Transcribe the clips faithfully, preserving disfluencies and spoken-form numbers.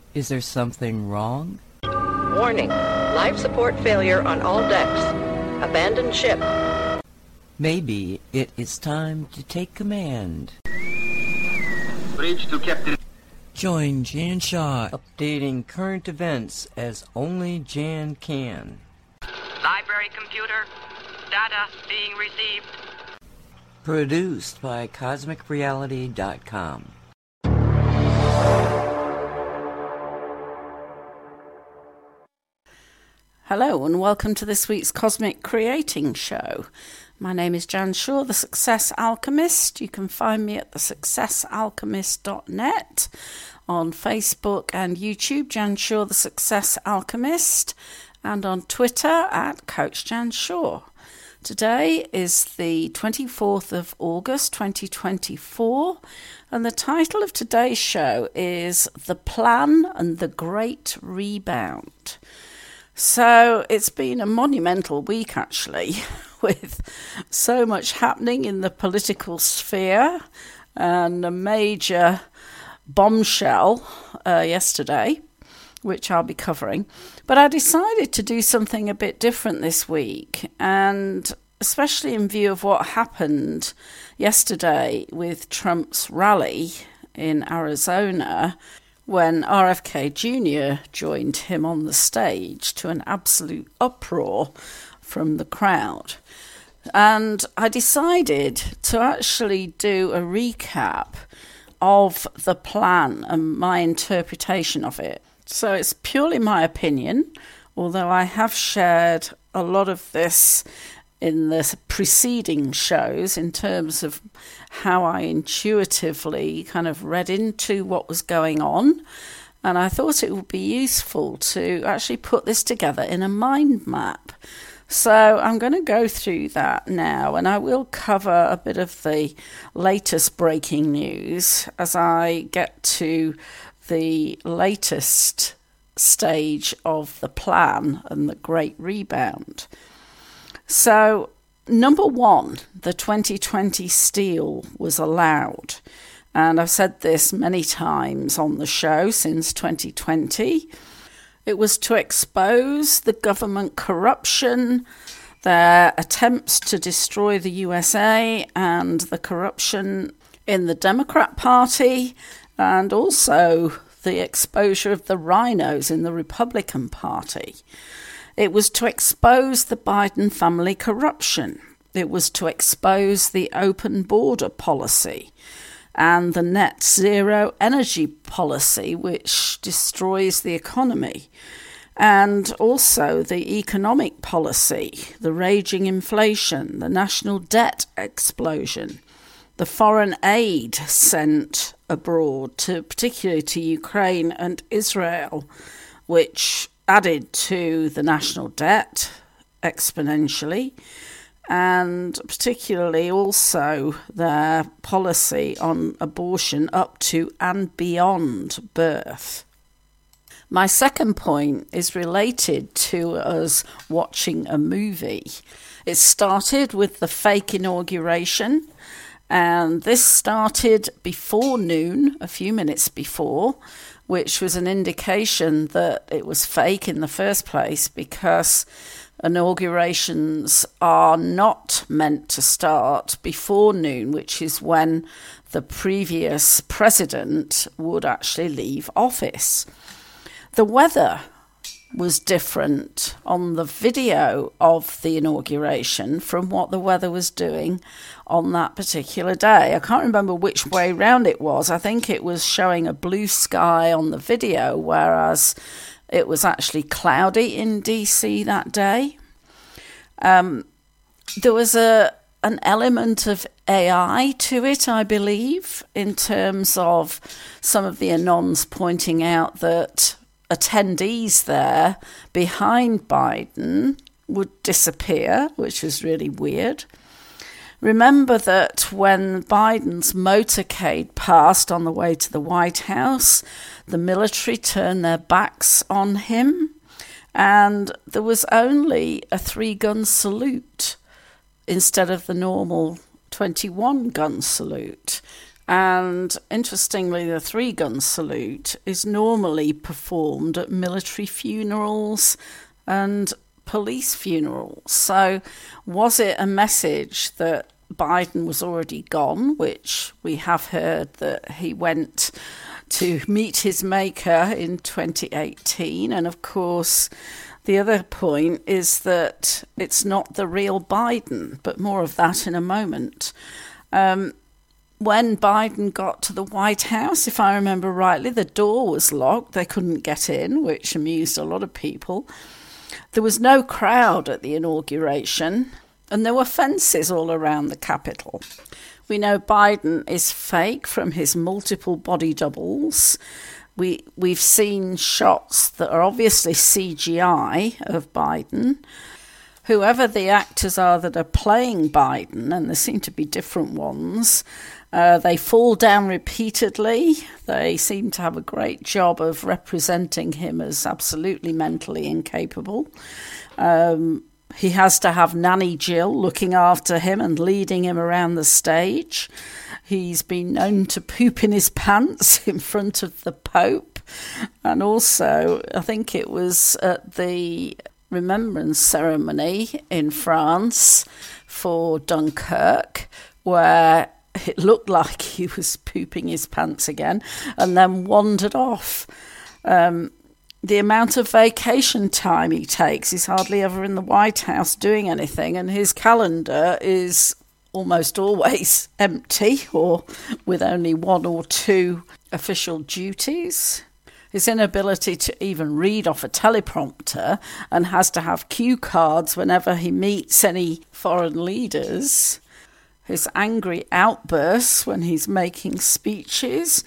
Is there something wrong? Warning. Life support failure on all decks. Abandon ship. Maybe it is time to take command. Bridge to Captain. Join Jan Shaw, updating current events as only Jan can. Library computer. Data being received. Produced by Cosmic Reality dot com. Hello and welcome to this week's Cosmic Creating Show. My name is Jan Shaw, the Success Alchemist. You can find me at the success alchemist dot net, on Facebook and YouTube, Jan Shaw, the Success Alchemist, and on Twitter at Coach Jan Shaw. Today is the twenty-fourth of August twenty twenty-four, and the title of today's show is The Plan and the Great Rebound. So it's been a monumental week, actually, with so much happening in the political sphere and a major bombshell uh, yesterday, which I'll be covering. But I decided to do something a bit different this week, and especially in view of what happened yesterday with Trump's rally in Arizona, when R F K Junior joined him on the stage to an absolute uproar from the crowd. And I decided to actually do a recap of the plan and my interpretation of it. So it's purely my opinion, although I have shared a lot of this in the preceding shows in terms of how I intuitively kind of read into what was going on. And I thought it would be useful to actually put this together in a mind map. So I'm going to go through that now, and I will cover a bit of the latest breaking news as I get to the latest stage of the plan and the Great Rebound. So, number one, the twenty twenty steal was allowed. And I've said this many times on the show since twenty twenty. It was to expose the government corruption, their attempts to destroy the U S A, and the corruption in the Democrat Party, and also the exposure of the rhinos in the Republican Party. It was to expose the Biden family corruption. It was to expose the open border policy and the net zero energy policy, which destroys the economy, and also the economic policy, the raging inflation, the national debt explosion, the foreign aid sent abroad, to particularly to Ukraine and Israel, which added to the national debt exponentially, and particularly also their policy on abortion up to and beyond birth. My second point is related to us watching a movie. It started with the fake inauguration, and this started before noon, a few minutes before, which was an indication that it was fake in the first place, because inaugurations are not meant to start before noon, which is when the previous president would actually leave office. The weather was different on the video of the inauguration from what the weather was doing on that particular day. I can't remember which way round it was. I think it was showing a blue sky on the video, whereas it was actually cloudy in D C that day. Um, there was a an element of A I to it, I believe, in terms of some of the anons pointing out that attendees there behind Biden would disappear, which was really weird. Remember that when Biden's motorcade passed on the way to the White House, the military turned their backs on him, and there was only a three-gun salute instead of the normal twenty-one gun salute. And interestingly, the three-gun salute is normally performed at military funerals and police funerals. So was it a message that Biden was already gone, which we have heard that he went to meet his maker in twenty eighteen? And of course, the other point is that it's not the real Biden, but more of that in a moment. Um, when Biden got to the White House, if I remember rightly, the door was locked. They couldn't get in, which amused a lot of people. There was no crowd at the inauguration, and there were fences all around the Capitol. We know Biden is fake from his multiple body doubles. We, we've seen shots that are obviously C G I of Biden. Whoever the actors are that are playing Biden, and there seem to be different ones, uh, they fall down repeatedly. They seem to have a great job of representing him as absolutely mentally incapable. Um, he has to have Nanny Jill looking after him and leading him around the stage. He's been known to poop in his pants in front of the Pope. And also, I think it was at the remembrance ceremony in France for Dunkirk, where it looked like he was pooping his pants again and then wandered off. Um, the amount of vacation time he takes, he's hardly ever in the White House doing anything, and his calendar is almost always empty or with only one or two official duties. His inability to even read off a teleprompter and has to have cue cards whenever he meets any foreign leaders. His angry outbursts when he's making speeches,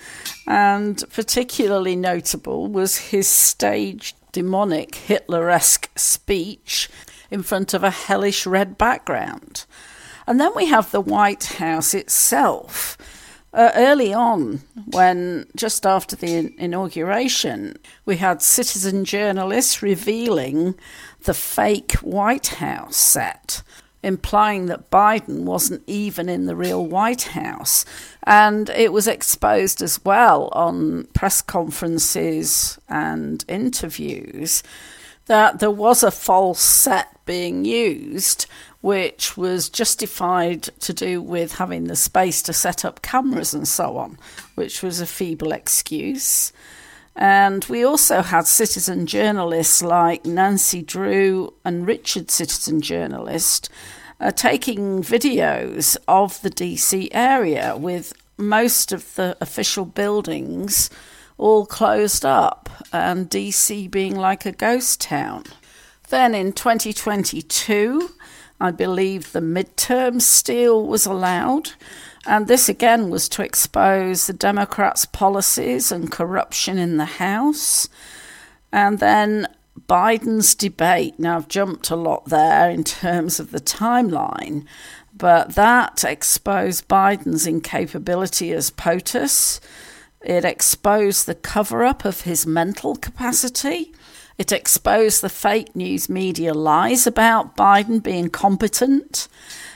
and particularly notable was his staged demonic Hitler-esque speech in front of a hellish red background. And then we have the White House itself. Uh, early on, when just after the in- inauguration, we had citizen journalists revealing the fake White House set, implying that Biden wasn't even in the real White House. And it was exposed as well on press conferences and interviews that there was a false set being used, which was justified to do with having the space to set up cameras and so on, which was a feeble excuse. And we also had citizen journalists like Nancy Drew and Richard, citizen journalist, uh, taking videos of the D C area with most of the official buildings all closed up and D C being like a ghost town. Then in twenty twenty-two, I believe the midterm steal was allowed, and this again was to expose the Democrats' policies and corruption in the House. And then Biden's debate. Now, I've jumped a lot there in terms of the timeline, but that exposed Biden's incapability as POTUS. It exposed the cover-up of his mental capacity. It exposed the fake news media lies about Biden being competent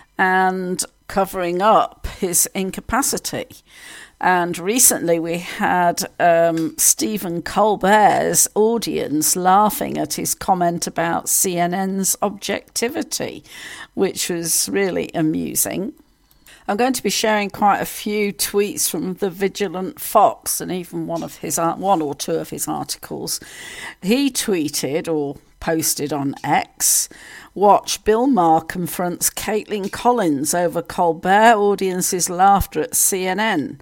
and covering up his incapacity. And recently we had um, Stephen Colbert's audience laughing at his comment about C N N's objectivity, which was really amusing. I'm going to be sharing quite a few tweets from the Vigilant Fox and even one of his one or two of his articles. He tweeted or posted on X, "Watch, Bill Maher confronts Caitlin Collins over Colbert audience's laughter at C N N."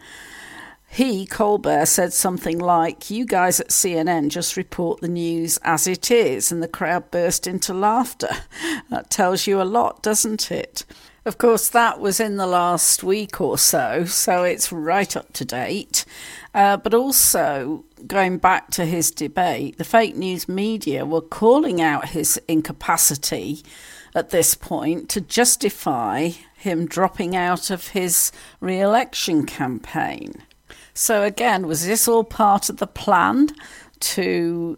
He, Colbert, said something like, "You guys at C N N just report the news as it is," and the crowd burst into laughter. That tells you a lot, doesn't it? Of course, that was in the last week or so, so it's right up to date. Uh, but also, going back to his debate, the fake news media were calling out his incapacity at this point to justify him dropping out of his re-election campaign. So again, was this all part of the plan to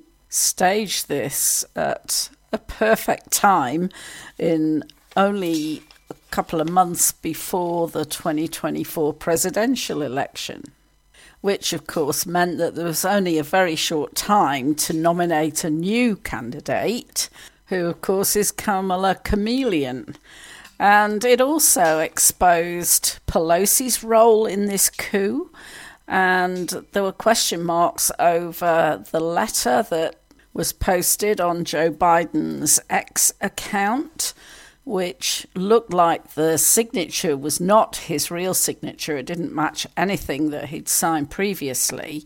stage this at a perfect time in only a couple of months before the twenty twenty-four presidential election, which of course meant that there was only a very short time to nominate a new candidate, who of course is Kamala Chameleon. And it also exposed Pelosi's role in this coup, and there were question marks over the letter that was posted on Joe Biden's X account, which looked like the signature was not his real signature. It didn't match anything that he'd signed previously.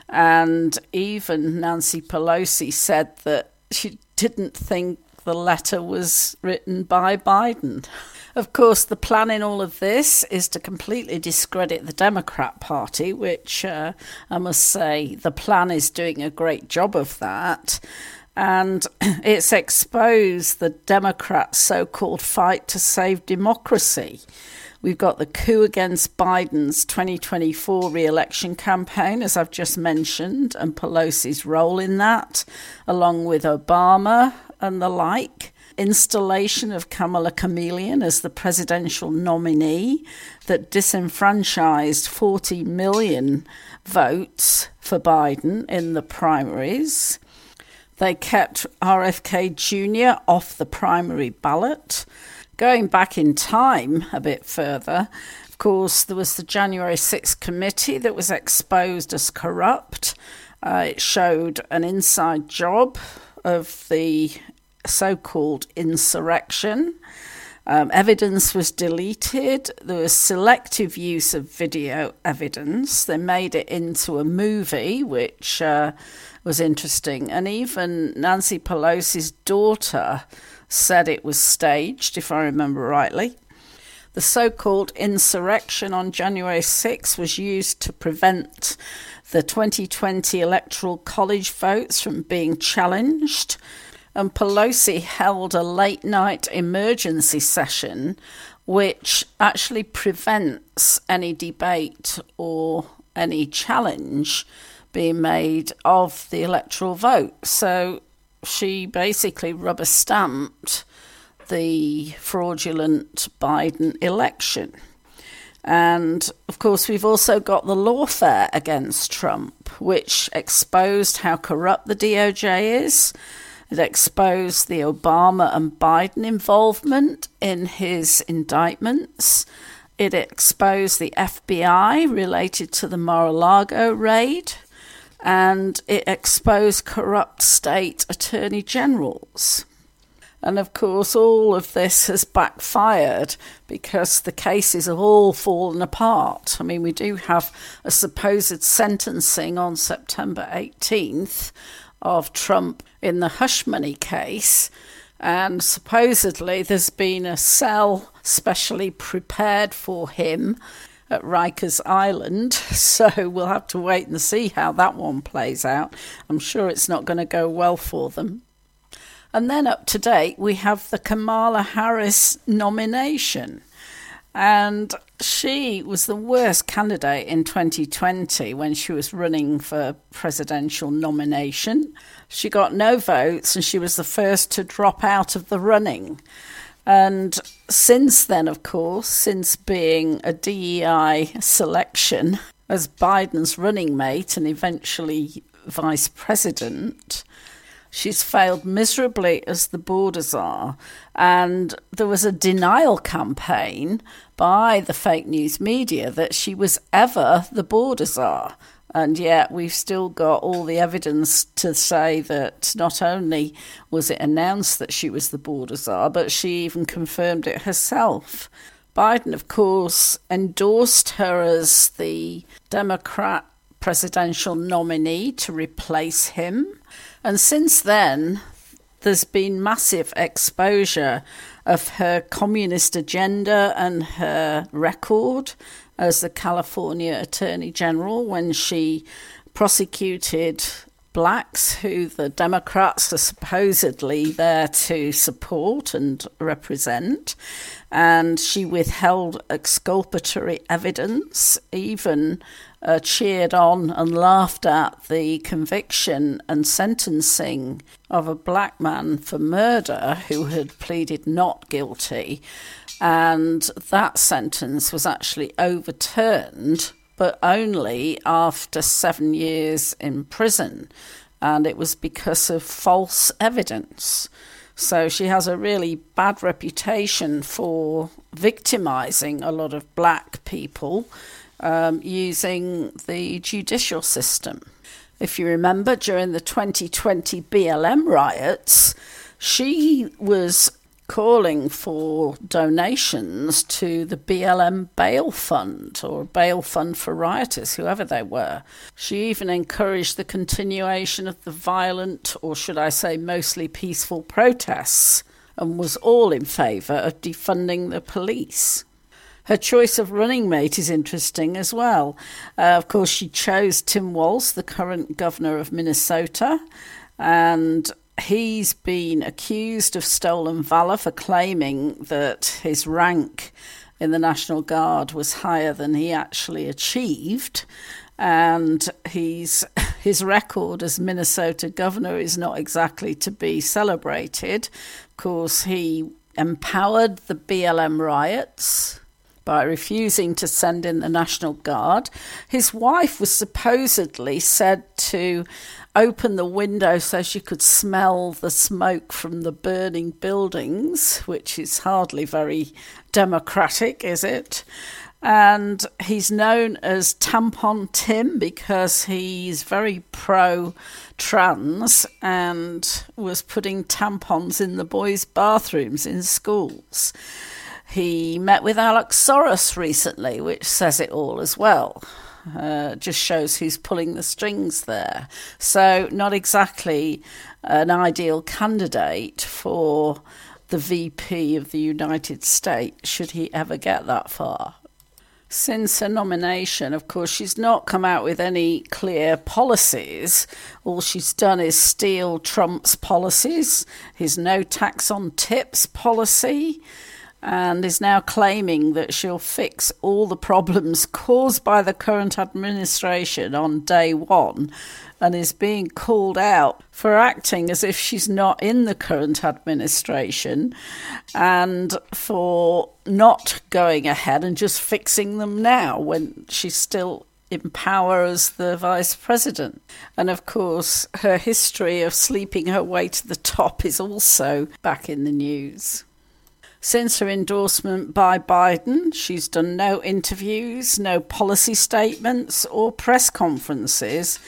And even Nancy Pelosi said that she didn't think the letter was written by Biden. Of course, the plan in all of this is to completely discredit the Democrat Party, which uh, I must say the plan is doing a great job of that. And it's exposed the Democrats' so-called fight to save democracy. We've got the coup against Biden's twenty twenty-four re-election campaign, as I've just mentioned, and Pelosi's role in that, along with Obama and the like. Installation of Kamala Chameleon as the presidential nominee that disenfranchised forty million votes for Biden in the primaries. They kept R F K Junior off the primary ballot. Going back in time a bit further, of course, there was the January sixth committee that was exposed as corrupt. Uh, it showed an inside job of the so-called insurrection. Um, evidence was deleted. There was selective use of video evidence. They made it into a movie, which uh, was interesting. And even Nancy Pelosi's daughter said it was staged, if I remember rightly. The so-called insurrection on January sixth was used to prevent the twenty twenty electoral college votes from being challenged. And Pelosi held a late-night emergency session which actually prevents any debate or any challenge being made of the electoral vote. So she basically rubber-stamped the fraudulent Biden election. And, of course, we've also got the lawfare against Trump, which exposed how corrupt the D O J is. It exposed the Obama and Biden involvement in his indictments. It exposed the F B I related to the Mar-a-Lago raid. And it exposed corrupt state attorney generals. And of course, all of this has backfired because the cases have all fallen apart. I mean, we do have a supposed sentencing on September eighteenth of Trump in the hush money case. And supposedly there's been a cell specially prepared for him at Rikers Island, so we'll have to wait and see how that one plays out. I'm sure it's not going to go well for them. And then up to date, we have the Kamala Harris nomination. And she was the worst candidate in twenty twenty when she was running for presidential nomination. She got no votes and she was the first to drop out of the running. And since then, of course, since being a D E I selection as Biden's running mate and eventually vice president, she's failed miserably as the border czar. And there was a denial campaign by the fake news media that she was ever the border czar. And yet we've still got all the evidence to say that not only was it announced that she was the border czar, but she even confirmed it herself. Biden, of course, endorsed her as the Democrat presidential nominee to replace him. And since then, there's been massive exposure of her communist agenda and her record as the California Attorney General when she prosecuted blacks who the Democrats are supposedly there to support and represent. And she withheld exculpatory evidence, even uh, cheered on and laughed at the conviction and sentencing of a black man for murder who had pleaded not guilty. And that sentence was actually overturned, but only after seven years in prison. And it was because of false evidence. So she has a really bad reputation for victimising a lot of black people um, using the judicial system. If you remember, during the twenty twenty B L M riots, she was calling for donations to the B L M bail fund, or bail fund for rioters, whoever they were. She even encouraged the continuation of the violent, or should I say mostly peaceful protests, and was all in favour of defunding the police. Her choice of running mate is interesting as well. Uh, of course, she chose Tim Walz, the current governor of Minnesota, and he's been accused of stolen valour for claiming that his rank in the National Guard was higher than he actually achieved. And he's, his record as Minnesota governor is not exactly to be celebrated. Of course, he empowered the B L M riots by refusing to send in the National Guard. His wife was supposedly said to open the window so she could smell the smoke from the burning buildings, which is hardly very democratic, is it? And he's known as Tampon Tim because he's very pro-trans and was putting tampons in the boys' bathrooms in schools. He met with Alex Soros recently, which says it all as well. Uh, just shows who's pulling the strings there. So not exactly an ideal candidate for the V P of the United States, should he ever get that far. Since her nomination, of course, she's not come out with any clear policies. All she's done is steal Trump's policies, his no tax on tips policy, and is now claiming that she'll fix all the problems caused by the current administration on day one, and is being called out for acting as if she's not in the current administration and for not going ahead and just fixing them now when she's still in power as the vice president. And of course, her history of sleeping her way to the top is also back in the news. Since her endorsement by Biden, she's done no interviews, no policy statements or press conferences,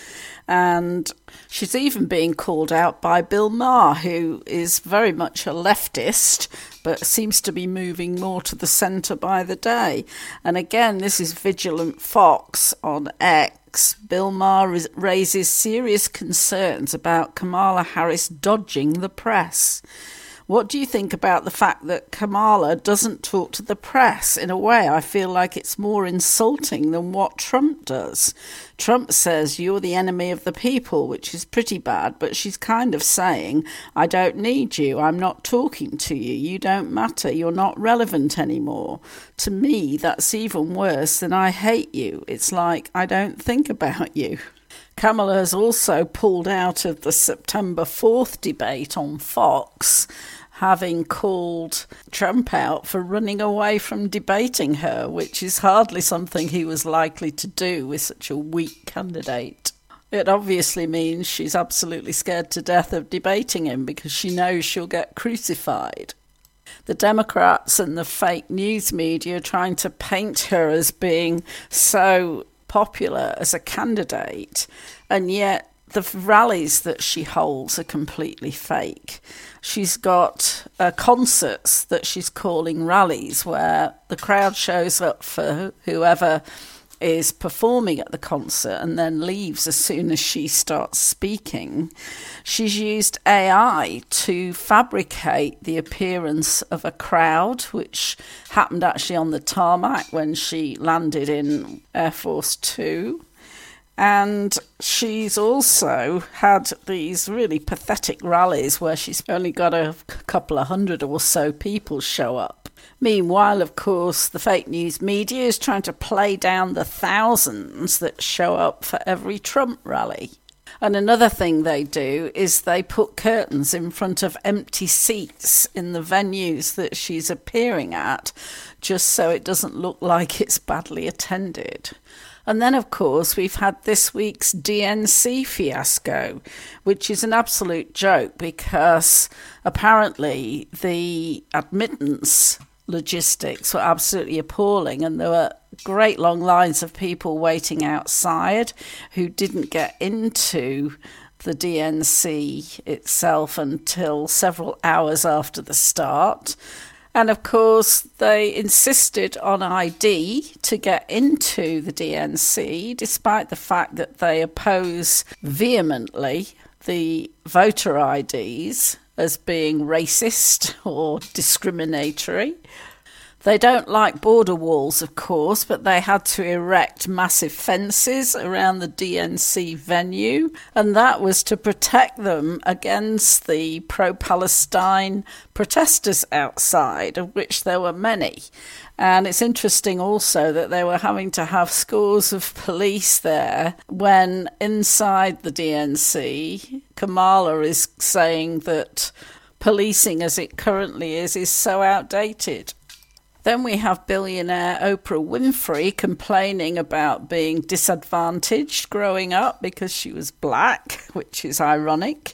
and she's even being called out by Bill Maher, who is very much a leftist, but seems to be moving more to the centre by the day. And again, this is Vigilant Fox on X. Bill Maher raises serious concerns about Kamala Harris dodging the press. What do you think about the fact that Kamala doesn't talk to the press? In a way, I feel like it's more insulting than what Trump does. Trump says you're the enemy of the people, which is pretty bad, but she's kind of saying, I don't need you, I'm not talking to you, you don't matter, you're not relevant anymore. To me, that's even worse than I hate you. It's like, I don't think about you. Kamala has also pulled out of the September fourth debate on Fox, having called Trump out for running away from debating her, which is hardly something he was likely to do with such a weak candidate. It obviously means she's absolutely scared to death of debating him because she knows she'll get crucified. The Democrats and the fake news media are trying to paint her as being so popular as a candidate, and yet the rallies that she holds are completely fake. She's got uh, concerts that she's calling rallies where the crowd shows up for whoever is performing at the concert and then leaves as soon as she starts speaking. She's used A I to fabricate the appearance of a crowd, which happened actually on the tarmac when she landed in Air Force Two. And she's also had these really pathetic rallies where she's only got a couple of hundred or so people show up. Meanwhile, of course, the fake news media is trying to play down the thousands that show up for every Trump rally. And another thing they do is they put curtains in front of empty seats in the venues that she's appearing at, just so it doesn't look like it's badly attended. And then, of course, we've had this week's D N C fiasco, which is an absolute joke because apparently the admittance logistics were absolutely appalling, and there were great long lines of people waiting outside who didn't get into the D N C itself until several hours after the start. And of course, they insisted on I D to get into the D N C, despite the fact that they oppose vehemently the voter I Ds as being racist or discriminatory. They don't like border walls, of course, but they had to erect massive fences around the D N C venue, and that was to protect them against the pro-Palestine protesters outside, of which there were many. And it's interesting also that they were having to have scores of police there when inside the D N C, Kamala is saying that policing as it currently is is so outdated. Then we have billionaire Oprah Winfrey complaining about being disadvantaged growing up because she was black, which is ironic.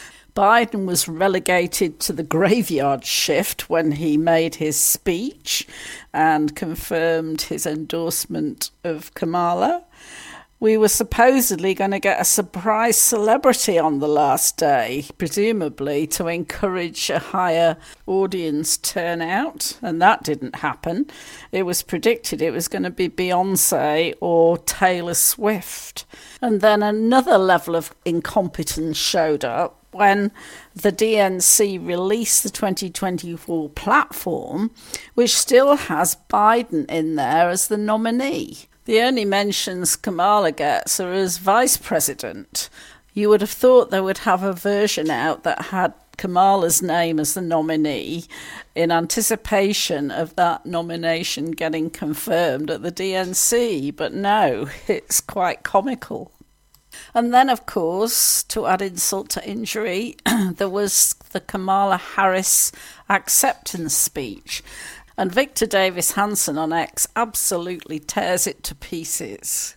Biden was relegated to the graveyard shift when he made his speech and confirmed his endorsement of Kamala. We were supposedly going to get a surprise celebrity on the last day, presumably to encourage a higher audience turnout, and that didn't happen. It was predicted it was going to be Beyonce or Taylor Swift. And then another level of incompetence showed up when the D N C released the twenty twenty-four platform, which still has Biden in there as the nominee. The only mentions Kamala gets are as vice president. You would have thought they would have a version out that had Kamala's name as the nominee in anticipation of that nomination getting confirmed at the D N C, but no, it's quite comical. And then, of course, to add insult to injury, there was the Kamala Harris acceptance speech. And Victor Davis Hanson on X absolutely tears it to pieces.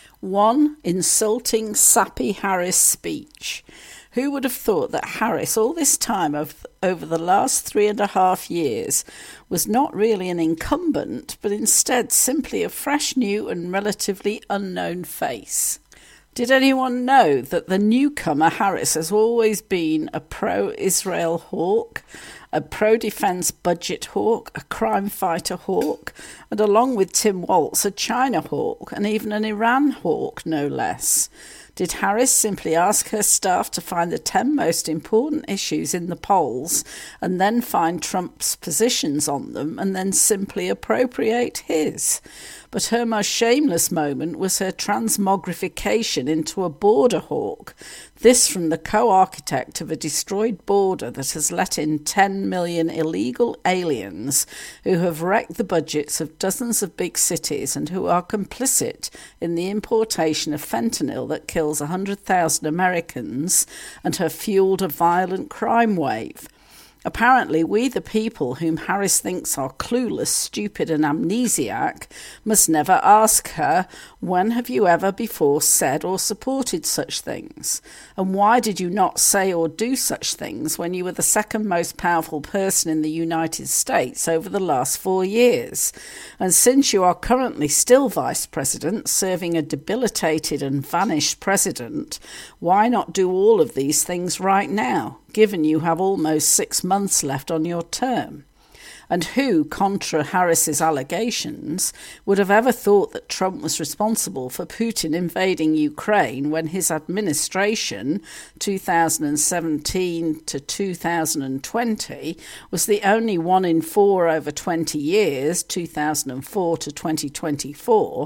One insulting, sappy Harris speech. Who would have thought that Harris, all this time of, over the last three and a half years, was not really an incumbent, but instead simply a fresh, new and relatively unknown face? Did anyone know that the newcomer Harris has always been a pro-Israel hawk, a pro-defence budget hawk, a crime fighter hawk, and along with Tim Walz, a China hawk, and even an Iran hawk, no less? Did Harris simply ask her staff to find the ten most important issues in the polls and then find Trump's positions on them and then simply appropriate his? But her most shameless moment was her transmogrification into a border hawk. This from the co-architect of a destroyed border that has let in ten million illegal aliens who have wrecked the budgets of dozens of big cities and who are complicit in the importation of fentanyl that kills one hundred thousand Americans and have fueled a violent crime wave. Apparently, we the people whom Harris thinks are clueless, stupid and amnesiac must never ask her, when have you ever before said or supported such things? And why did you not say or do such things when you were the second most powerful person in the United States over the last four years? And since you are currently still Vice President, serving a debilitated and vanished president, why not do all of these things right now, given you have almost six months left on your term? And who, contra Harris's allegations, would have ever thought that Trump was responsible for Putin invading Ukraine when his administration, two thousand seventeen to two thousand twenty, was the only one in four over twenty years, two thousand four to twenty twenty-four,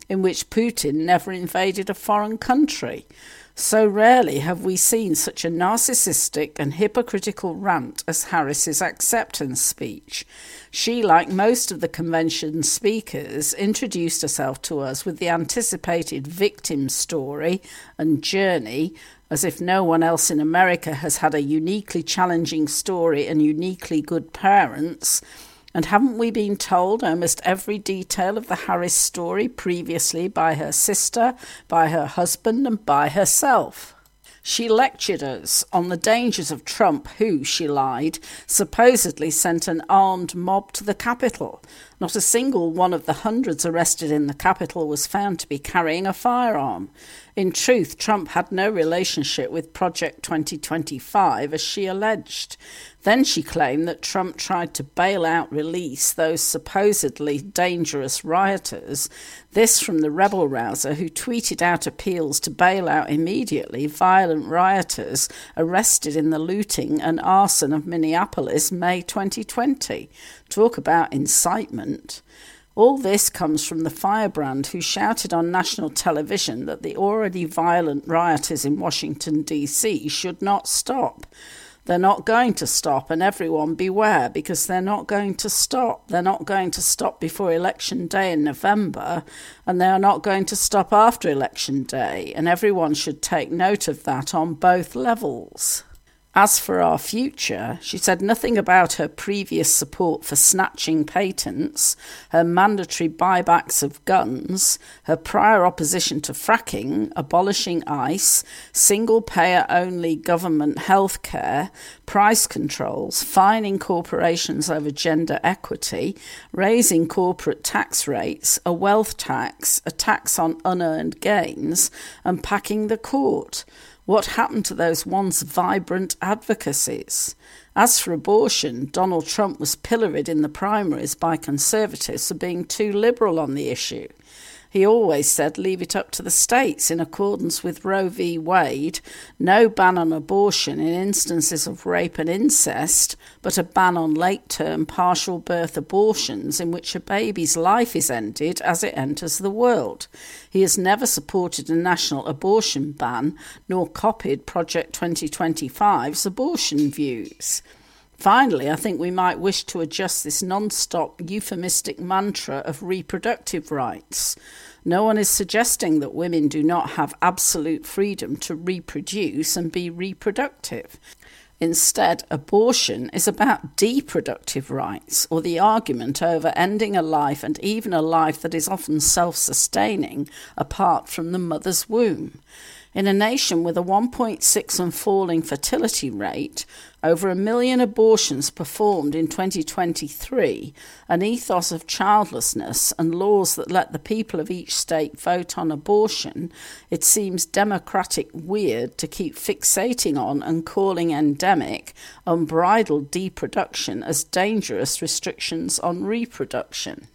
in which Putin never invaded a foreign country. So rarely have we seen such a narcissistic and hypocritical rant as Harris's acceptance speech. She, like most of the convention's speakers, introduced herself to us with the anticipated victim story and journey, as if no one else in America has had a uniquely challenging story and uniquely good parents. And haven't we been told almost every detail of the Harris story previously by her sister, by her husband, and by herself? She lectured us on the dangers of Trump, who, she lied, supposedly sent an armed mob to the Capitol. Not a single one of the hundreds arrested in the Capitol was found to be carrying a firearm. In truth, Trump had no relationship with Project twenty twenty-five, as she alleged. Then she claimed that Trump tried to bail out release those supposedly dangerous rioters. This from the rebel rouser who tweeted out appeals to bail out immediately violent rioters arrested in the looting and arson of Minneapolis May twenty twenty. Talk about incitement. All this comes from the firebrand who shouted on national television that the already violent rioters in Washington, D C should not stop. They're not going to stop, and everyone beware, because they're not going to stop. They're not going to stop before Election Day in November, and they are not going to stop after Election Day, and everyone should take note of that on both levels. As for our future, she said nothing about her previous support for snatching patents, her mandatory buybacks of guns, her prior opposition to fracking, abolishing ICE, single-payer-only government health care, price controls, fining corporations over gender equity, raising corporate tax rates, a wealth tax, a tax on unearned gains, and packing the court. What happened to those once vibrant advocacies? As for abortion, Donald Trump was pilloried in the primaries by conservatives for being too liberal on the issue. He always said leave it up to the states in accordance with Roe v. Wade, no ban on abortion in instances of rape and incest, but a ban on late-term partial birth abortions in which a baby's life is ended as it enters the world. He has never supported a national abortion ban, nor copied Project twenty twenty-five's abortion views. Finally, I think we might wish to adjust this non-stop euphemistic mantra of reproductive rights. No one is suggesting that women do not have absolute freedom to reproduce and be reproductive. Instead, abortion is about deproductive rights, or the argument over ending a life, and even a life that is often self-sustaining, apart from the mother's womb. In a nation with a one point six and falling fertility rate, over a million abortions performed in twenty twenty-three, an ethos of childlessness, and laws that let the people of each state vote on abortion, it seems democratic weird to keep fixating on and calling endemic unbridled deproduction as dangerous restrictions on reproduction.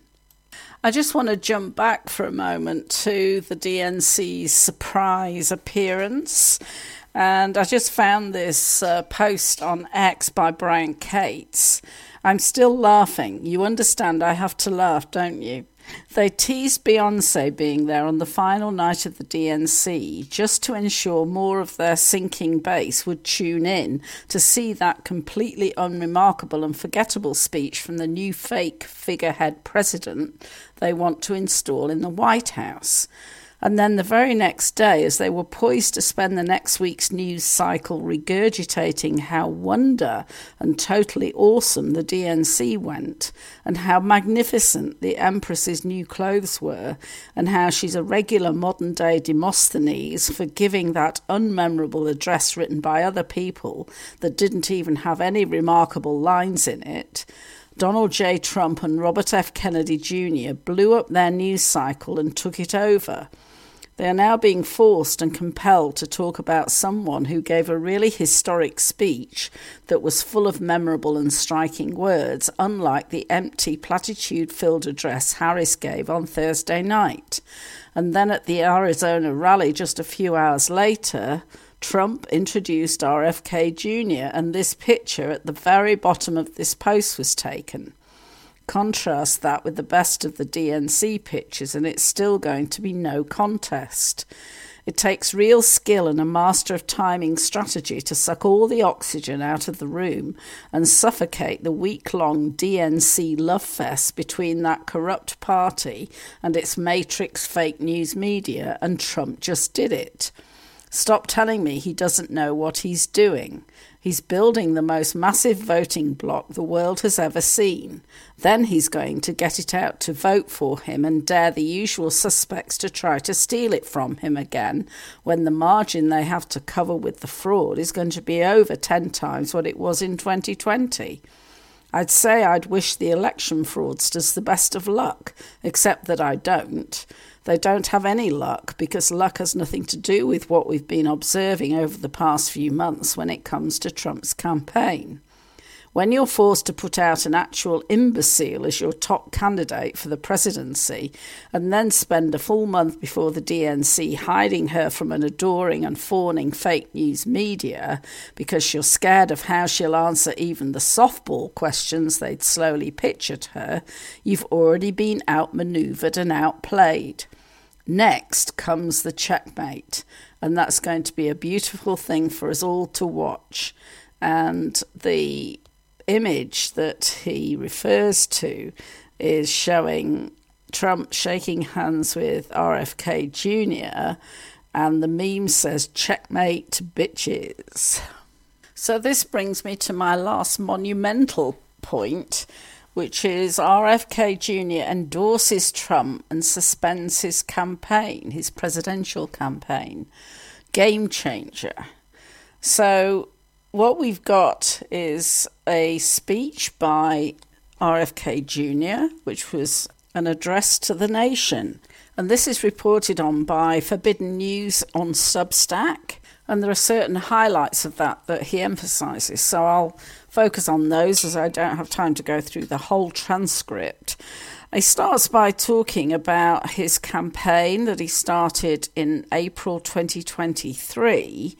I just want to jump back for a moment to the D N C's surprise appearance. And I just found this uh, post on X by Brian Cates. I'm still laughing. You understand I have to laugh, don't you? They teased Beyoncé being there on the final night of the D N C just to ensure more of their sinking base would tune in to see that completely unremarkable and forgettable speech from the new fake figurehead president they want to install in the White House. And then the very next day, as they were poised to spend the next week's news cycle regurgitating how wonder and totally awesome the D N C went, and how magnificent the Empress's new clothes were, and how she's a regular modern-day Demosthenes for giving that unmemorable address written by other people that didn't even have any remarkable lines in it, Donald J. Trump and Robert F. Kennedy Junior blew up their news cycle and took it over. They are now being forced and compelled to talk about someone who gave a really historic speech that was full of memorable and striking words, unlike the empty, platitude-filled address Harris gave on Thursday night. And then at the Arizona rally just a few hours later, Trump introduced R F K Junior, and this picture at the very bottom of this post was taken. Contrast that with the best of the D N C pitches and it's still going to be no contest. It takes real skill and a master of timing strategy to suck all the oxygen out of the room and suffocate the week-long D N C love fest between that corrupt party and its matrix fake news media, and Trump just did it. Stop telling me he doesn't know what he's doing. He's building the most massive voting bloc the world has ever seen. Then he's going to get it out to vote for him and dare the usual suspects to try to steal it from him again, when the margin they have to cover with the fraud is going to be over ten times what it was in twenty twenty. I'd say I'd wish the election fraudsters the best of luck, except that I don't. They don't have any luck, because luck has nothing to do with what we've been observing over the past few months when it comes to Trump's campaign. When you're forced to put out an actual imbecile as your top candidate for the presidency and then spend a full month before the D N C hiding her from an adoring and fawning fake news media because you're scared of how she'll answer even the softball questions they'd slowly pitch at her, you've already been outmanoeuvred and outplayed. Next comes the checkmate, and that's going to be a beautiful thing for us all to watch. And the image that he refers to is showing Trump shaking hands with R F K Junior, and the meme says, "Checkmate, bitches." So this brings me to my last monumental point, which is R F K Junior endorses Trump and suspends his campaign, his presidential campaign. Game changer. So what we've got is a speech by R F K Junior, which was an address to the nation. And this is reported on by Forbidden News on Substack. And there are certain highlights of that that he emphasises. So I'll focus on those as I don't have time to go through the whole transcript. He starts by talking about his campaign that he started in April twenty twenty-three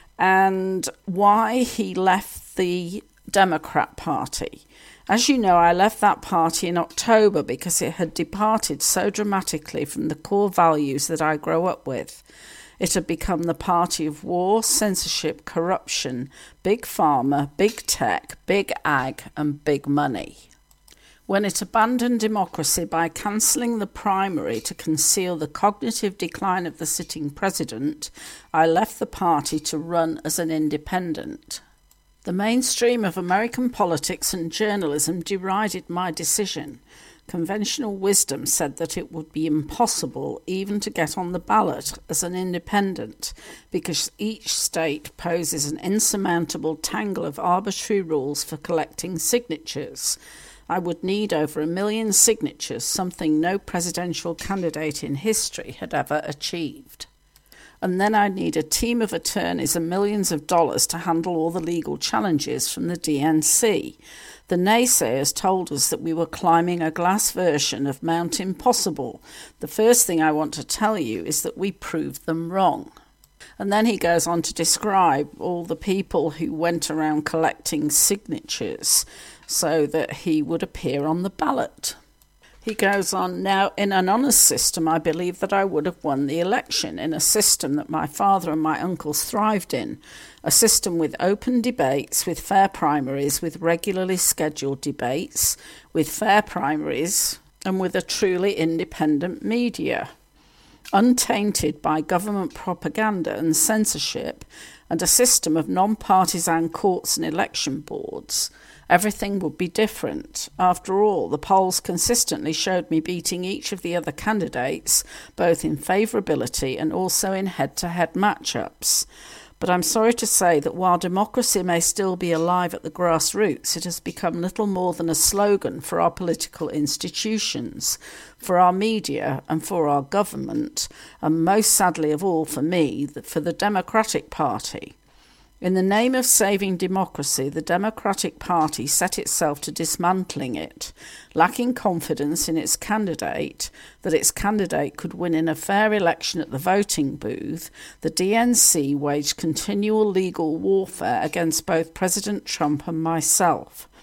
and why he left the Democrat Party. As you know, I left that party in October because it had departed so dramatically from the core values that I grew up with. It had become the party of war, censorship, corruption, big pharma, big tech, big ag, and big money. When it abandoned democracy by cancelling the primary to conceal the cognitive decline of the sitting president, I left the party to run as an independent. The mainstream of American politics and journalism derided my decision. Conventional wisdom said that it would be impossible even to get on the ballot as an independent because each state poses an insurmountable tangle of arbitrary rules for collecting signatures. I would need over a million signatures, something no presidential candidate in history had ever achieved. And then I'd need a team of attorneys and millions of dollars to handle all the legal challenges from the D N C. The naysayers told us that we were climbing a glass version of Mount Impossible. The first thing I want to tell you is that we proved them wrong. And then he goes on to describe all the people who went around collecting signatures so that he would appear on the ballot. He goes on, now, in an honest system, I believe that I would have won the election, in a system that my father and my uncles thrived in, a system with open debates, with fair primaries, with regularly scheduled debates, with fair primaries, and with a truly independent media, untainted by government propaganda and censorship, and a system of non-partisan courts and election boards. Everything would be different. After all, the polls consistently showed me beating each of the other candidates, both in favourability and also in head-to-head matchups. But I'm sorry to say that while democracy may still be alive at the grassroots, it has become little more than a slogan for our political institutions, for our media and for our government, and most sadly of all for me, for the Democratic Party. In the name of saving democracy, the Democratic Party set itself to dismantling it. Lacking confidence in its candidate, that its candidate could win in a fair election at the voting booth, the D N C waged continual legal warfare against both President Trump and myself.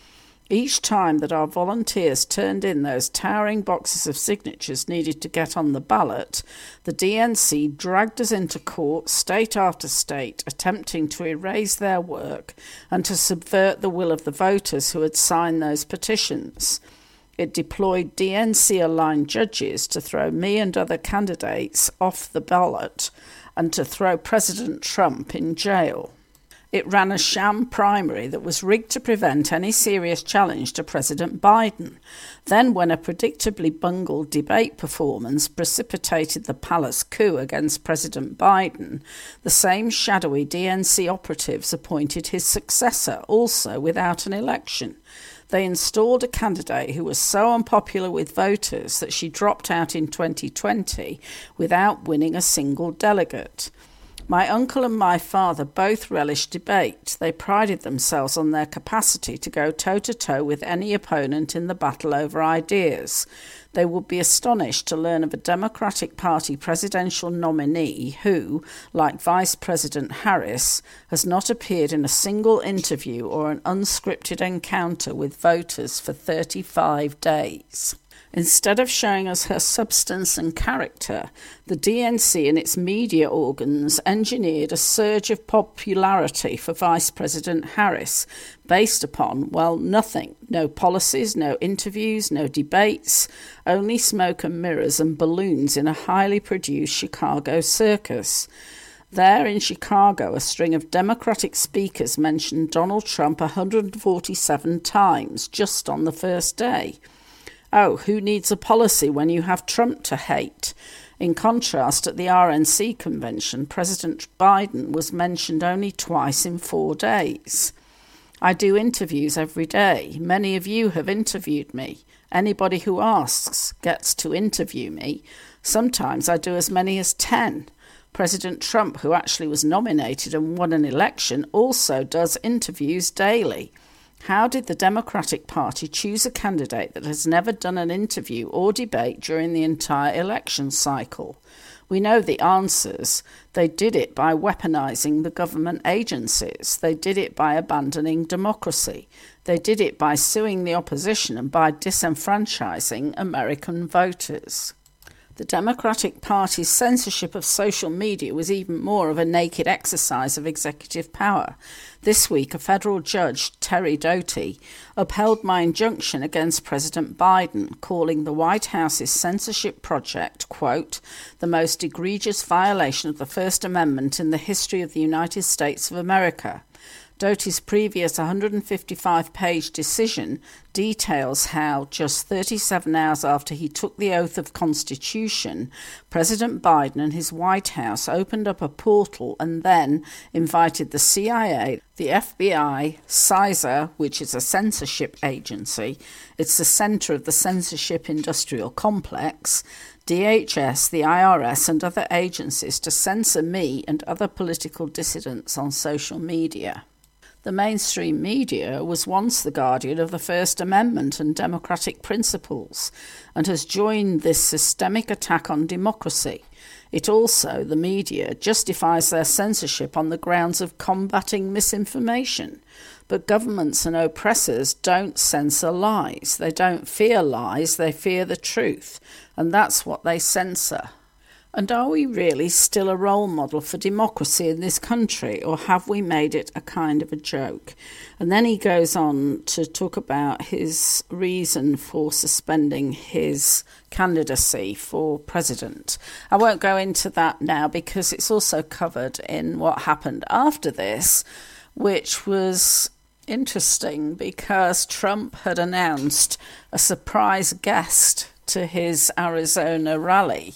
Each time that our volunteers turned in those towering boxes of signatures needed to get on the ballot, the D N C dragged us into court, state after state, attempting to erase their work and to subvert the will of the voters who had signed those petitions. It deployed D N C-aligned judges to throw me and other candidates off the ballot and to throw President Trump in jail. It ran a sham primary that was rigged to prevent any serious challenge to President Biden. Then, when a predictably bungled debate performance precipitated the palace coup against President Biden, the same shadowy D N C operatives appointed his successor, also without an election. They installed a candidate who was so unpopular with voters that she dropped out in twenty twenty without winning a single delegate. My uncle and my father both relished debate. They prided themselves on their capacity to go toe-to-toe with any opponent in the battle over ideas. They would be astonished to learn of a Democratic Party presidential nominee who, like Vice President Harris, has not appeared in a single interview or an unscripted encounter with voters for thirty-five days. Instead of showing us her substance and character, the D N C and its media organs engineered a surge of popularity for Vice President Harris based upon, well, nothing. No policies, no interviews, no debates, only smoke and mirrors and balloons in a highly produced Chicago circus. There in Chicago, a string of Democratic speakers mentioned Donald Trump one hundred forty-seven times just on the first day. Oh, who needs a policy when you have Trump to hate? In contrast, at the R N C convention, President Biden was mentioned only twice in four days. I do interviews every day. Many of you have interviewed me. Anybody who asks gets to interview me. Sometimes I do as many as ten. President Trump, who actually was nominated and won an election, also does interviews daily. How did the Democratic Party choose a candidate that has never done an interview or debate during the entire election cycle? We know the answers. They did it by weaponizing the government agencies. They did it by abandoning democracy. They did it by suing the opposition and by disenfranchising American voters. The Democratic Party's censorship of social media was even more of a naked exercise of executive power. This week, a federal judge, Terry Doughty, upheld my injunction against President Biden, calling the White House's censorship project, quote, the most egregious violation of the First Amendment in the history of the United States of America. Doughty's previous one hundred fifty-five page decision details how, just thirty-seven hours after he took the oath of Constitution, President Biden and his White House opened up a portal and then invited the C I A, the F B I, C I S A, which is a censorship agency, it's the centre of the censorship industrial complex, D H S, the I R S and other agencies to censor me and other political dissidents on social media. The mainstream media was once the guardian of the First Amendment and democratic principles and has joined this systemic attack on democracy. It also, the media, justifies their censorship on the grounds of combating misinformation. But governments and oppressors don't censor lies. They don't fear lies, they fear the truth. And that's what they censor. And are we really still a role model for democracy in this country, or have we made it a kind of a joke? And then he goes on to talk about his reason for suspending his candidacy for president. I won't go into that now because it's also covered in what happened after this, which was interesting because Trump had announced a surprise guest to his Arizona rally.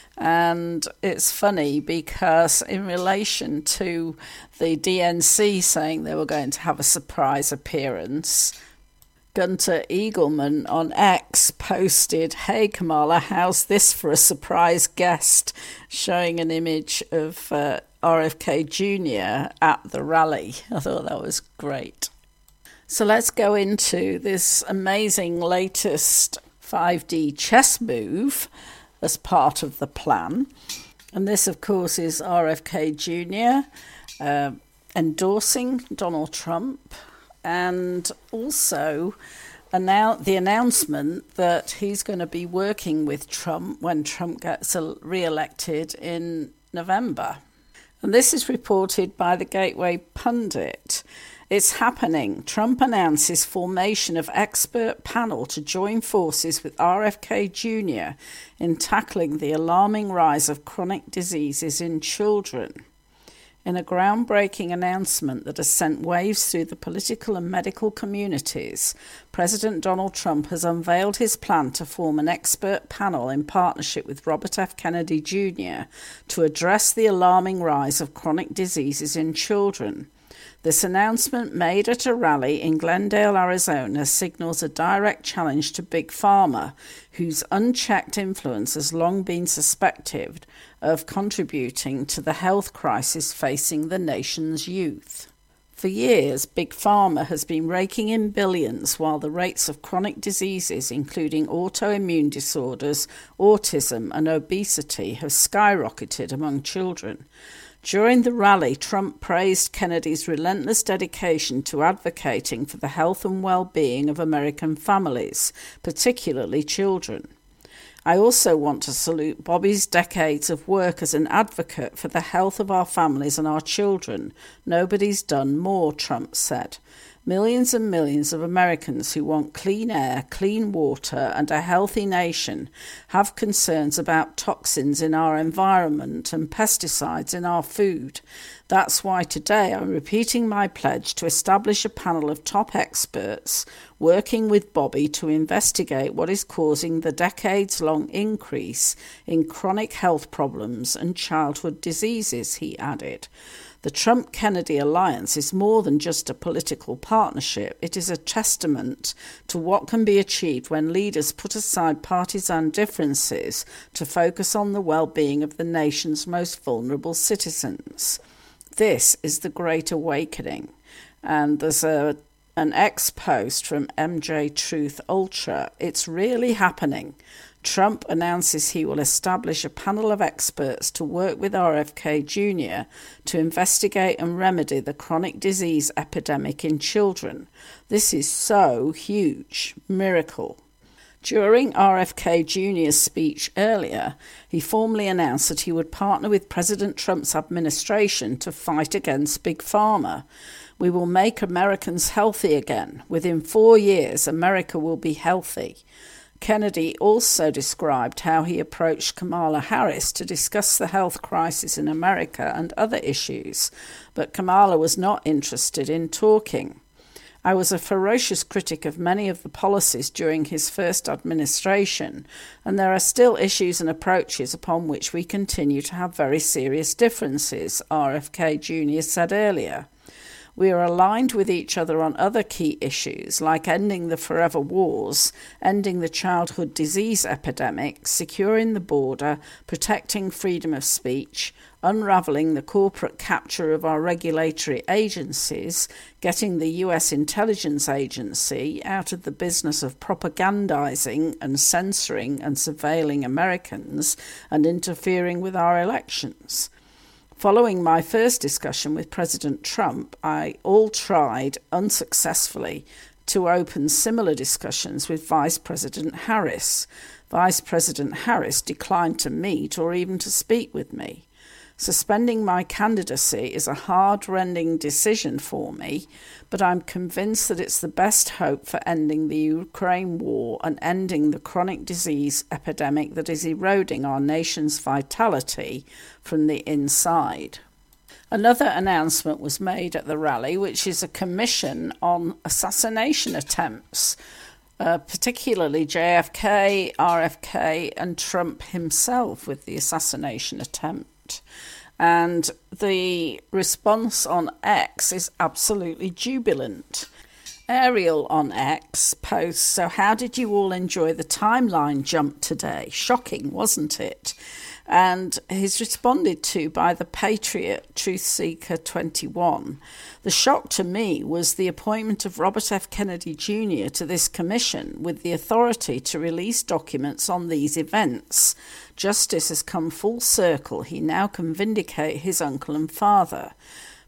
And it's funny because in relation to the D N C saying they were going to have a surprise appearance, Gunter Eagleman on X posted, "Hey Kamala, how's this for a surprise guest?" showing an image of uh, R F K Junior at the rally. I thought that was great. So let's go into this amazing latest five D chess move as part of the plan. And this, of course, is R F K Junior uh, endorsing Donald Trump and also annou- the announcement that he's going to be working with Trump when Trump gets re-elected in November. And this is reported by the Gateway Pundit. It's happening. Trump announces formation of expert panel to join forces with R F K Junior in tackling the alarming rise of chronic diseases in children. In a groundbreaking announcement that has sent waves through the political and medical communities, President Donald Trump has unveiled his plan to form an expert panel in partnership with Robert F. Kennedy Junior to address the alarming rise of chronic diseases in children. This announcement, made at a rally in Glendale, Arizona, signals a direct challenge to Big Pharma, whose unchecked influence has long been suspected of contributing to the health crisis facing the nation's youth. For years, Big Pharma has been raking in billions while the rates of chronic diseases, including autoimmune disorders, autism, and obesity, have skyrocketed among children. During the rally, Trump praised Kennedy's relentless dedication to advocating for the health and well-being of American families, particularly children. I also want to salute Bobby's decades of work as an advocate for the health of our families and our children. Nobody's done more, Trump said. Millions and millions of Americans who want clean air, clean water, and a healthy nation have concerns about toxins in our environment and pesticides in our food. That's why today I'm repeating my pledge to establish a panel of top experts working with Bobby to investigate what is causing the decades-long increase in chronic health problems and childhood diseases, he added. The Trump-Kennedy alliance is more than just a political partnership. It is a testament to what can be achieved when leaders put aside partisan differences to focus on the well-being of the nation's most vulnerable citizens. This is the Great Awakening. And there's a an ex-post from M J Truth Ultra. It's really happening. Trump announces he will establish a panel of experts to work with R F K Junior to investigate and remedy the chronic disease epidemic in children. This is so huge. Miracle. During R F K Junior's speech earlier, he formally announced that he would partner with President Trump's administration to fight against Big Pharma. We will make Americans healthy again. Within four years, America will be healthy. Kennedy also described how he approached Kamala Harris to discuss the health crisis in America and other issues, but Kamala was not interested in talking. I was a ferocious critic of many of the policies during his first administration, and there are still issues and approaches upon which we continue to have very serious differences, R F K Junior said earlier. We are aligned with each other on other key issues like ending the forever wars, ending the childhood disease epidemic, securing the border, protecting freedom of speech, unravelling the corporate capture of our regulatory agencies, getting the U S intelligence agency out of the business of propagandizing and censoring and surveilling Americans and interfering with our elections. Following my first discussion with President Trump, I all tried unsuccessfully to open similar discussions with Vice President Harris. Vice President Harris declined to meet or even to speak with me. Suspending my candidacy is a heart-rending decision for me, but I'm convinced that it's the best hope for ending the Ukraine war and ending the chronic disease epidemic that is eroding our nation's vitality from the inside. Another announcement was made at the rally, which is a commission on assassination attempts, uh, particularly J F K, R F K, and Trump himself with the assassination attempt. And the response on X is absolutely jubilant. Ariel on X posts, "So how did you all enjoy the timeline jump today? Shocking, wasn't it?" And he's responded to by the Patriot Truthseeker twenty-one. "The shock to me was the appointment of Robert F. Kennedy Junior to this commission with the authority to release documents on these events. Justice has come full circle. He now can vindicate his uncle and father.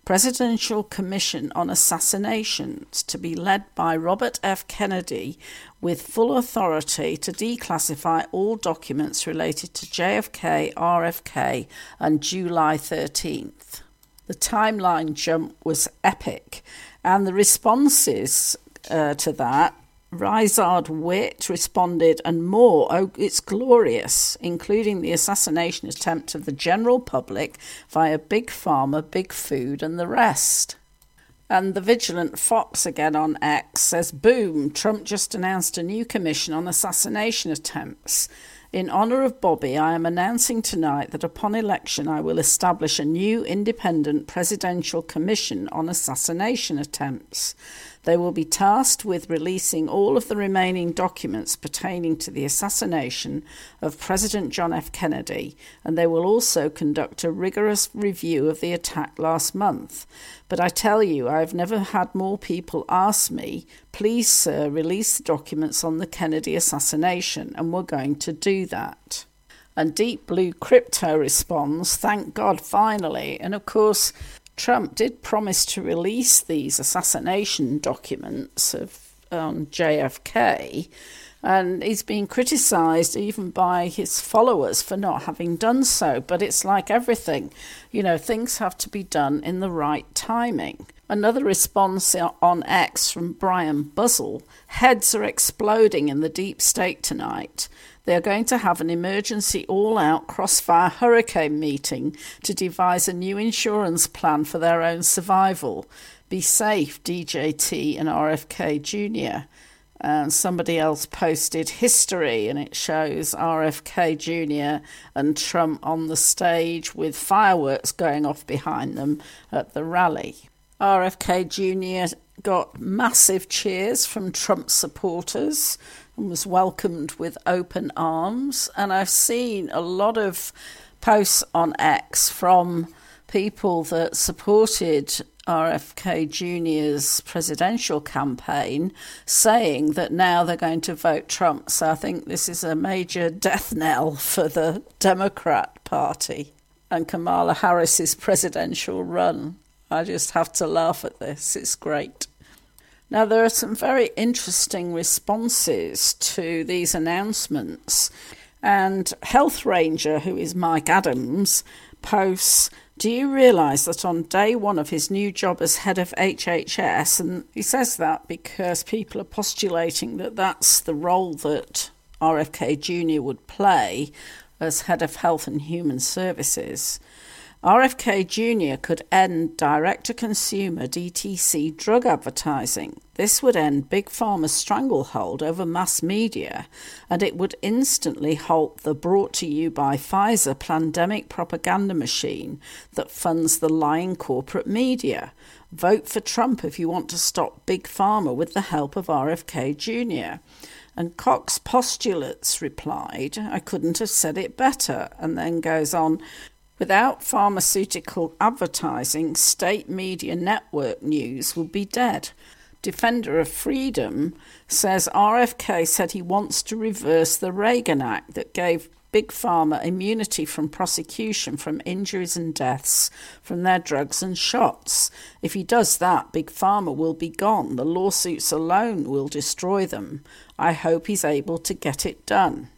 Presidential Commission on Assassinations to be led by Robert F. Kennedy with full authority to declassify all documents related to J F K, R F K and July thirteenth. The timeline jump was epic, and the responses uh, to that, Rizard Witt responded, and more, oh, it's glorious, including the assassination attempt of the general public via Big Pharma, Big Food and the rest. And the Vigilant Fox again on X says, boom, Trump just announced a new commission on assassination attempts. In honour of Bobby, I am announcing tonight that upon election I will establish a new independent presidential commission on assassination attempts. They will be tasked with releasing all of the remaining documents pertaining to the assassination of President John F. Kennedy, and they will also conduct a rigorous review of the attack last month. But I tell you, I have never had more people ask me, please, sir, release the documents on the Kennedy assassination, and we're going to do that. And Deep Blue Crypto responds, thank God, finally. And of course, Trump did promise to release these assassination documents of um, J F K, and he's been criticised even by his followers for not having done so. But it's like everything, you know, things have to be done in the right timing. Another response on X from Brian Buzzle, heads are exploding in the deep state tonight. They are going to have an emergency all-out crossfire hurricane meeting to devise a new insurance plan for their own survival. Be safe, D J T and R F K Junior And somebody else posted history, and it shows R F K Junior and Trump on the stage with fireworks going off behind them at the rally. R F K Junior got massive cheers from Trump supporters and was welcomed with open arms. And I've seen a lot of posts on X from people that supported R F K Junior's presidential campaign saying that now they're going to vote Trump. So I think this is a major death knell for the Democrat Party and Kamala Harris's presidential run. I just have to laugh at this. It's great. Now, there are some very interesting responses to these announcements. And Health Ranger, who is Mike Adams, posts, do you realise that on day one of his new job as head of H H S, and he says that because people are postulating that that's the role that R F K Junior would play as head of Health and Human Services, R F K Junior could end direct-to-consumer D T C drug advertising. This would end Big Pharma's stranglehold over mass media, and it would instantly halt the brought-to-you-by Pfizer pandemic propaganda machine that funds the lying corporate media. Vote for Trump if you want to stop Big Pharma with the help of R F K Junior And Cox Postulates replied, I couldn't have said it better, and then goes on, without pharmaceutical advertising, state media network news would be dead. Defender of Freedom says R F K said he wants to reverse the Reagan Act that gave Big Pharma immunity from prosecution from injuries and deaths from their drugs and shots. If he does that, Big Pharma will be gone. The lawsuits alone will destroy them. I hope he's able to get it done.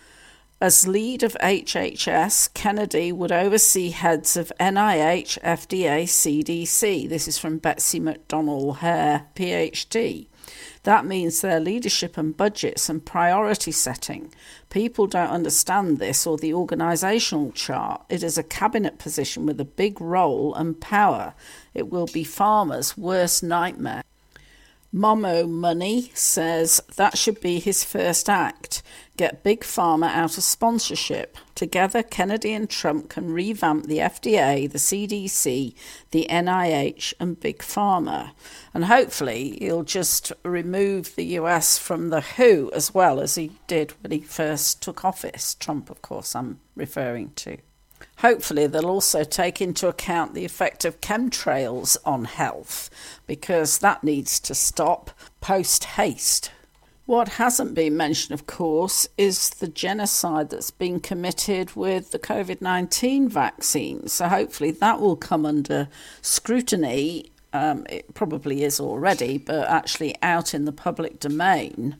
As lead of H H S, Kennedy would oversee heads of N I H, F D A, C D C. This is from Betsy McDonnell Hare, P H D. That means their leadership and budgets and priority setting. People don't understand this or the organisational chart. It is a cabinet position with a big role and power. It will be Pharma's worst nightmare. Momo Money says that should be his first act. Get Big Pharma out of sponsorship. Together, Kennedy and Trump can revamp the F D A, the C D C, the N I H and Big Pharma. And hopefully he'll just remove the U S from the W H O as well as he did when he first took office. Trump, of course, I'm referring to. Hopefully they'll also take into account the effect of chemtrails on health, because that needs to stop post-haste. What hasn't been mentioned, of course, is the genocide that's been committed with the covid nineteen vaccine. So hopefully that will come under scrutiny. Um, it probably is already, but actually out in the public domain.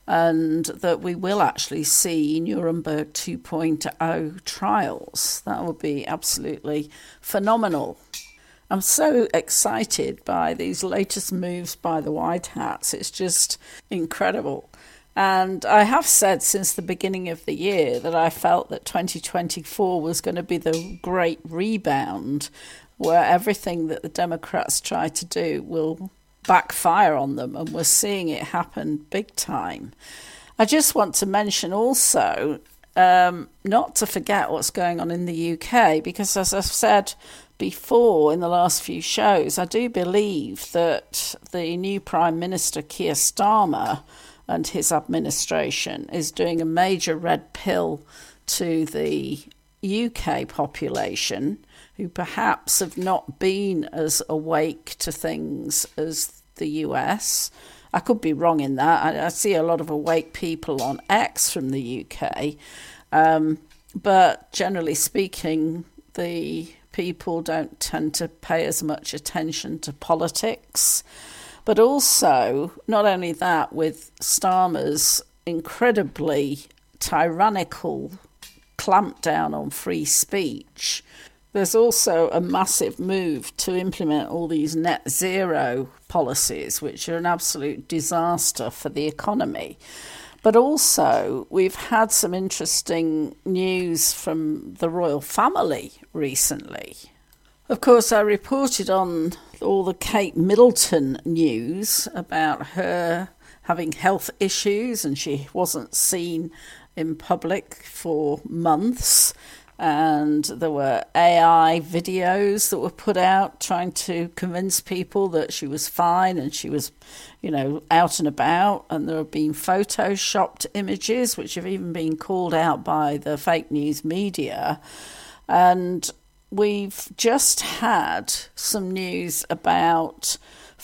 And that we will actually see Nuremberg two point oh trials. That would be absolutely phenomenal. I'm so excited by these latest moves by the White Hats. It's just incredible. And I have said since the beginning of the year that I felt that twenty twenty-four was going to be the great rebound, where everything that the Democrats try to do will backfire on them, and we're seeing it happen big time. I just want to mention also, um, not to forget what's going on in the U K, because as I've said before in the last few shows, I do believe that the new Prime Minister Keir Starmer and his administration is doing a major red pill to the U K population, who perhaps have not been as awake to things as the U S. I could be wrong in that. I, I see a lot of awake people on X from the U K. Um, but generally speaking, the people don't tend to pay as much attention to politics. But also, not only that, with Starmer's incredibly tyrannical clampdown on free speech, there's also a massive move to implement all these net zero policies, which are an absolute disaster for the economy. But also, we've had some interesting news from the royal family recently. Of course, I reported on all the Kate Middleton news about her having health issues, and she wasn't seen in public for months. And there were A I videos that were put out trying to convince people that she was fine and she was, you know, out and about. And there have been photoshopped images which have even been called out by the fake news media. And we've just had some news about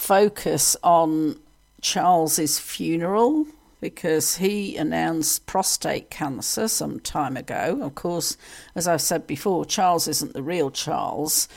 focus on Charles's funeral, because he announced prostate cancer some time ago. Of course, as I've said before, Charles isn't the real Charles.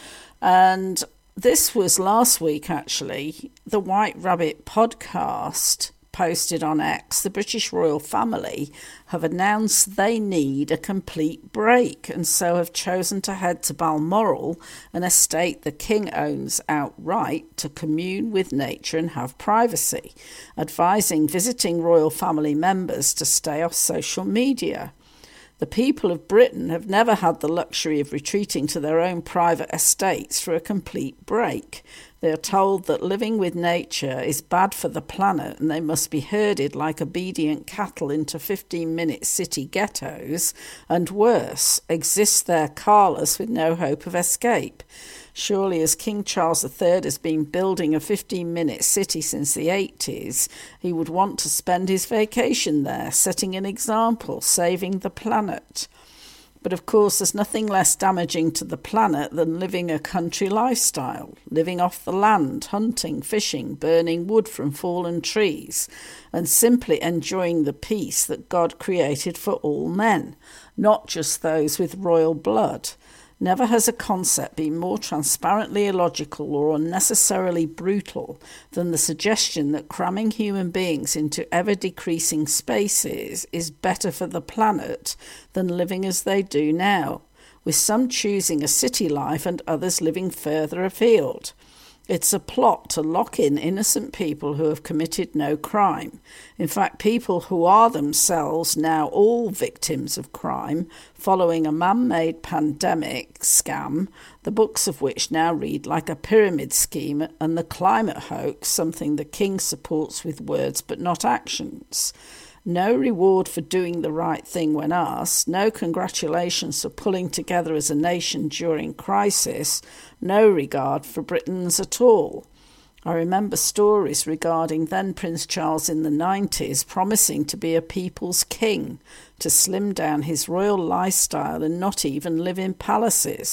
And this was last week, actually. The White Rabbit podcast posted on X, the British royal family have announced they need a complete break, and so have chosen to head to Balmoral, an estate the king owns outright, to commune with nature and have privacy, advising visiting royal family members to stay off social media. The people of Britain have never had the luxury of retreating to their own private estates for a complete break. They are told that living with nature is bad for the planet and they must be herded like obedient cattle into fifteen-minute city ghettos, and worse, exist there carless with no hope of escape. Surely, as King Charles the Third has been building a fifteen-minute city since the eighties, he would want to spend his vacation there, setting an example, saving the planet. But of course, there's nothing less damaging to the planet than living a country lifestyle, living off the land, hunting, fishing, burning wood from fallen trees, and simply enjoying the peace that God created for all men, not just those with royal blood. Never has a concept been more transparently illogical or unnecessarily brutal than the suggestion that cramming human beings into ever-decreasing spaces is better for the planet than living as they do now, with some choosing a city life and others living further afield. It's a plot to lock in innocent people who have committed no crime. In fact, people who are themselves now all victims of crime following a man-made pandemic scam, the books of which now read like a pyramid scheme, and the climate hoax, something the king supports with words but not actions. No reward for doing the right thing when asked, no congratulations for pulling together as a nation during crisis, no regard for Britons at all. I remember stories regarding then Prince Charles in the nineties promising to be a people's king, to slim down his royal lifestyle and not even live in palaces.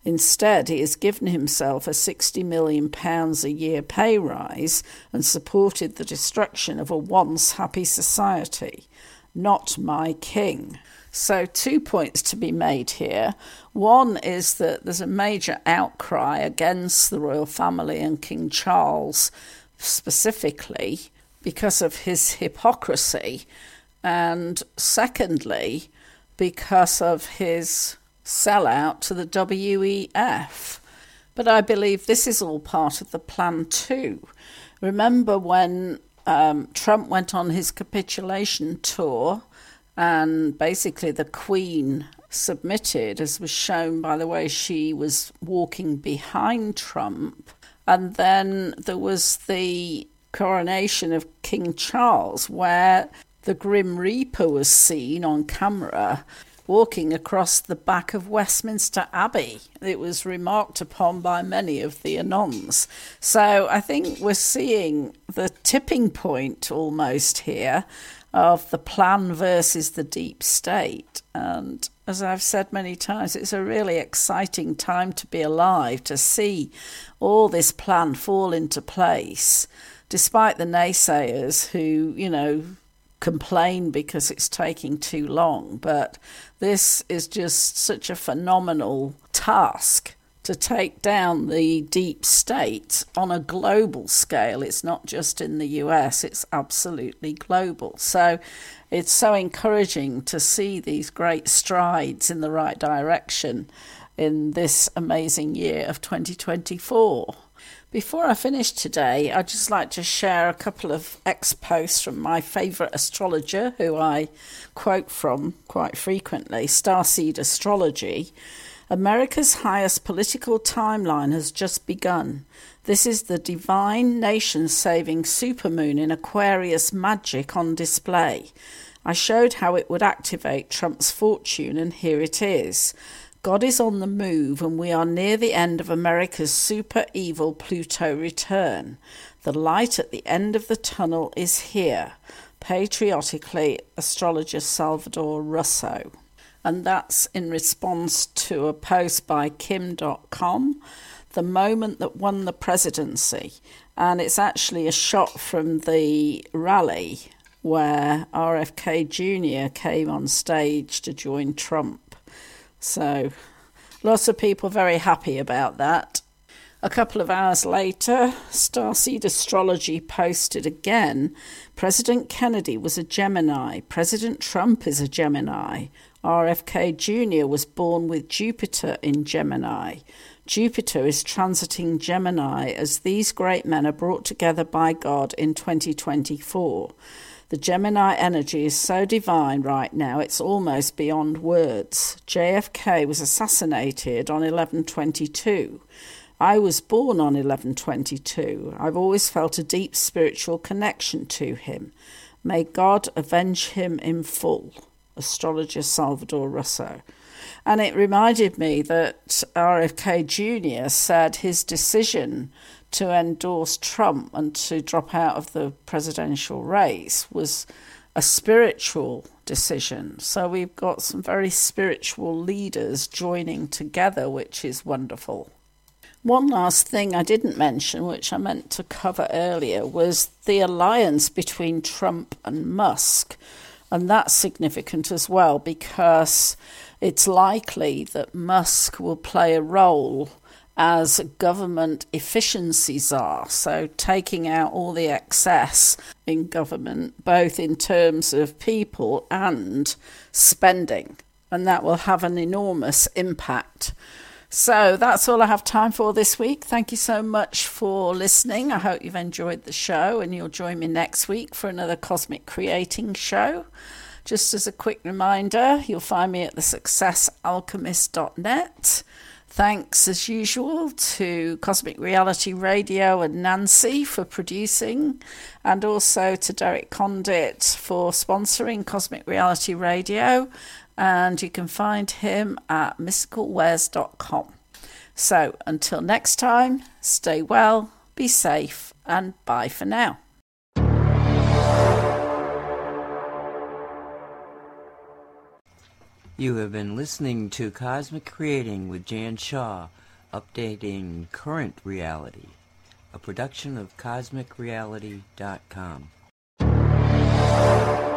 Instead, he has given himself a sixty million pounds a year pay rise and supported the destruction of a once happy society. Not my king. So two points to be made here. One is that there's a major outcry against the royal family and King Charles specifically because of his hypocrisy, and secondly, because of his sellout to the W E F. But I believe this is all part of the plan too. Remember when um, Trump went on his capitulation tour and basically the Queen submitted, as was shown by the way she was walking behind Trump, and then there was the coronation of King Charles where the Grim Reaper was seen on camera walking across the back of Westminster Abbey. It was remarked upon by many of the Anons. So I think we're seeing the tipping point almost here of the plan versus the deep state. And as I've said many times, it's a really exciting time to be alive, to see all this plan fall into place, despite the naysayers who, you know, complain because it's taking too long. But this is just such a phenomenal task to take down the deep state on a global scale. It's not just in the U S, it's absolutely global. So it's so encouraging to see these great strides in the right direction in this amazing year of twenty twenty-four. Before I finish today, I'd just like to share a couple of ex-posts from my favourite astrologer, who I quote from quite frequently, Starseed Astrology. America's highest political timeline has just begun. This is the divine nation-saving supermoon in Aquarius magic on display. I showed how it would activate Trump's fortune, and here it is. God is on the move, and we are near the end of America's super evil Pluto return. The light at the end of the tunnel is here. Patriotically, astrologer Salvador Russo. And that's in response to a post by Kim dot com, The Moment That Won the Presidency. And it's actually a shot from the rally where R F K Junior came on stage to join Trump. So lots of people very happy about that. A couple of hours later, Starseed Astrology posted again, President Kennedy was a Gemini, President Trump is a Gemini, R F K Junior was born with Jupiter in Gemini. Jupiter is transiting Gemini as these great men are brought together by God in twenty twenty-four. The Gemini energy is so divine right now, it's almost beyond words. J F K was assassinated on eleven twenty-two. I was born on eleven twenty-two. I've always felt a deep spiritual connection to him. May God avenge him in full. Astrologer Salvador Russo. And it reminded me that R F K Junior said his decision to endorse Trump and to drop out of the presidential race was a spiritual decision. So we've got some very spiritual leaders joining together, which is wonderful. One last thing I didn't mention, which I meant to cover earlier, was the alliance between Trump and Musk. And that's significant as well, because it's likely that Musk will play a role as government efficiency czar, so taking out all the excess in government, both in terms of people and spending, and that will have an enormous impact. So that's all I have time for this week. Thank you so much for listening. I hope you've enjoyed the show, and you'll join me next week for another Cosmic Creating show. Just as a quick reminder, you'll find me at the success alchemist dot net. Thanks, as usual, to Cosmic Reality Radio and Nancy for producing, and also to Derek Condit for sponsoring Cosmic Reality Radio. And you can find him at mystical wares dot com. So, until next time, stay well, be safe, and bye for now. You have been listening to Cosmic Creating with Jan Shaw, updating current reality, a production of cosmic reality dot com.